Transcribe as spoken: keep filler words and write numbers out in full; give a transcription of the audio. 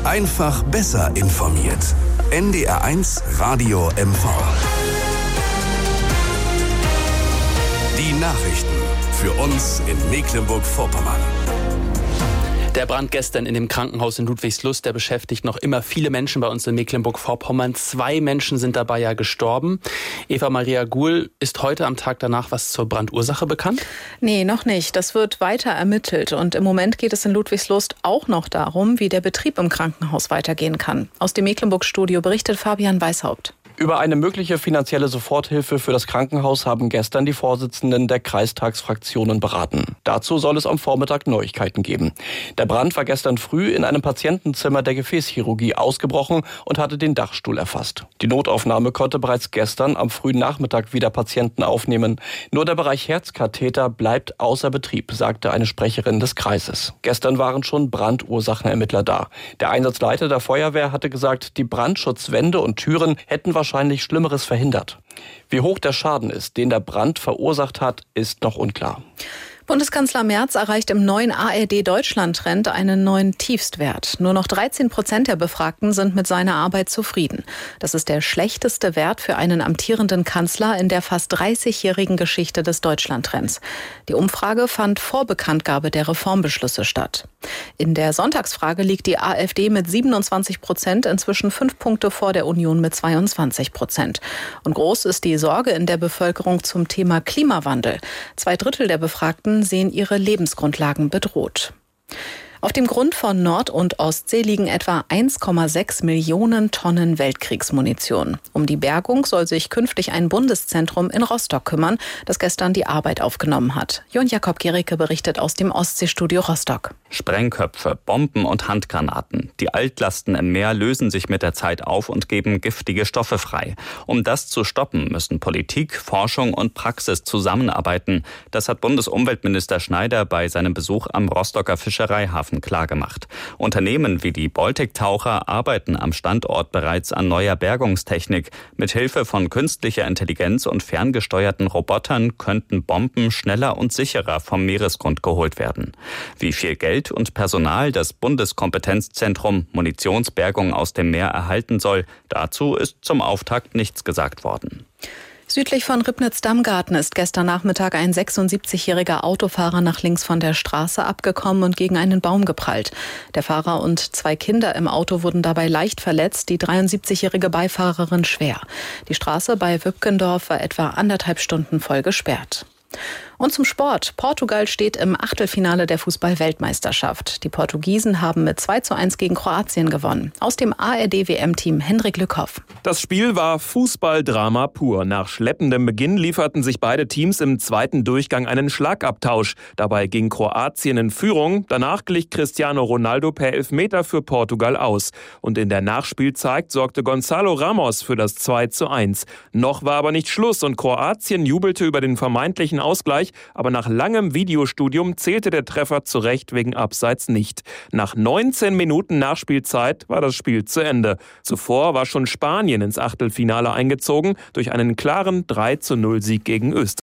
Einfach besser informiert. N D R eins Radio M V. Die Nachrichten für uns in Mecklenburg-Vorpommern. Der Brand gestern in dem Krankenhaus in Ludwigslust, der beschäftigt noch immer viele Menschen bei uns in Mecklenburg-Vorpommern. Zwei Menschen sind dabei ja gestorben. Eva Maria Guhl, ist heute am Tag danach was zur Brandursache bekannt? Nee, noch nicht. Das wird weiter ermittelt. Und im Moment geht es in Ludwigslust auch noch darum, wie der Betrieb im Krankenhaus weitergehen kann. Aus dem Mecklenburg-Studio berichtet Fabian Weishaupt. Über eine mögliche finanzielle Soforthilfe für das Krankenhaus haben gestern die Vorsitzenden der Kreistagsfraktionen beraten. Dazu soll es am Vormittag Neuigkeiten geben. Der Brand war gestern früh in einem Patientenzimmer der Gefäßchirurgie ausgebrochen und hatte den Dachstuhl erfasst. Die Notaufnahme konnte bereits gestern am frühen Nachmittag wieder Patienten aufnehmen. Nur der Bereich Herzkatheter bleibt außer Betrieb, sagte eine Sprecherin des Kreises. Gestern waren schon Brandursachenermittler da. Der Einsatzleiter der Feuerwehr hatte gesagt, die Brandschutzwände und Türen hätten wahrscheinlich wahrscheinlich Schlimmeres verhindert. Wie hoch der Schaden ist, den der Brand verursacht hat, ist noch unklar. Bundeskanzler Merz erreicht im neuen A R D-Deutschland-Trend einen neuen Tiefstwert. Nur noch dreizehn Prozent der Befragten sind mit seiner Arbeit zufrieden. Das ist der schlechteste Wert für einen amtierenden Kanzler in der fast dreißigjährigen Geschichte des Deutschland-Trends. Die Umfrage fand vor Bekanntgabe der Reformbeschlüsse statt. In der Sonntagsfrage liegt die AfD mit siebenundzwanzig Prozent inzwischen fünf Punkte vor der Union mit zweiundzwanzig Prozent. Und groß ist die Sorge in der Bevölkerung zum Thema Klimawandel. Zwei Drittel der Befragten sehen ihre Lebensgrundlagen bedroht. Auf dem Grund von Nord- und Ostsee liegen etwa eins Komma sechs Millionen Tonnen Weltkriegsmunition. Um die Bergung soll sich künftig ein Bundeszentrum in Rostock kümmern, das gestern die Arbeit aufgenommen hat. Jon Jakob Gericke berichtet aus dem Ostseestudio Rostock. Sprengköpfe, Bomben und Handgranaten. Die Altlasten im Meer lösen sich mit der Zeit auf und geben giftige Stoffe frei. Um das zu stoppen, müssen Politik, Forschung und Praxis zusammenarbeiten. Das hat Bundesumweltminister Schneider bei seinem Besuch am Rostocker Fischereihafen klargemacht. Unternehmen wie die Baltic-Taucher arbeiten am Standort bereits an neuer Bergungstechnik. Mit Hilfe von künstlicher Intelligenz und ferngesteuerten Robotern könnten Bomben schneller und sicherer vom Meeresgrund geholt werden. Wie viel Geld und Personal das Bundeskompetenzzentrum Munitionsbergung aus dem Meer erhalten soll, dazu ist zum Auftakt nichts gesagt worden. Südlich von Ribnitz-Damgarten ist gestern Nachmittag ein sechsundsiebzigjähriger Autofahrer nach links von der Straße abgekommen und gegen einen Baum geprallt. Der Fahrer und zwei Kinder im Auto wurden dabei leicht verletzt, die dreiundsiebzigjährige Beifahrerin schwer. Die Straße bei Wübkendorf war etwa anderthalb Stunden voll gesperrt. Und zum Sport. Portugal steht im Achtelfinale der Fußball-Weltmeisterschaft. Die Portugiesen haben mit zwei zu eins gegen Kroatien gewonnen. Aus dem A R D-W M-Team Hendrik Lückhoff. Das Spiel war Fußballdrama pur. Nach schleppendem Beginn lieferten sich beide Teams im zweiten Durchgang einen Schlagabtausch. Dabei ging Kroatien in Führung. Danach glich Cristiano Ronaldo per Elfmeter für Portugal aus. Und in der Nachspielzeit sorgte Gonzalo Ramos für das zwei zu eins. Noch war aber nicht Schluss und Kroatien jubelte über den vermeintlichen Ausgleich. Aber nach langem Videostudium zählte der Treffer zu Recht wegen Abseits nicht. Nach neunzehn Minuten Nachspielzeit war das Spiel zu Ende. Zuvor war schon Spanien ins Achtelfinale eingezogen durch einen klaren drei zu null Sieg gegen Österreich.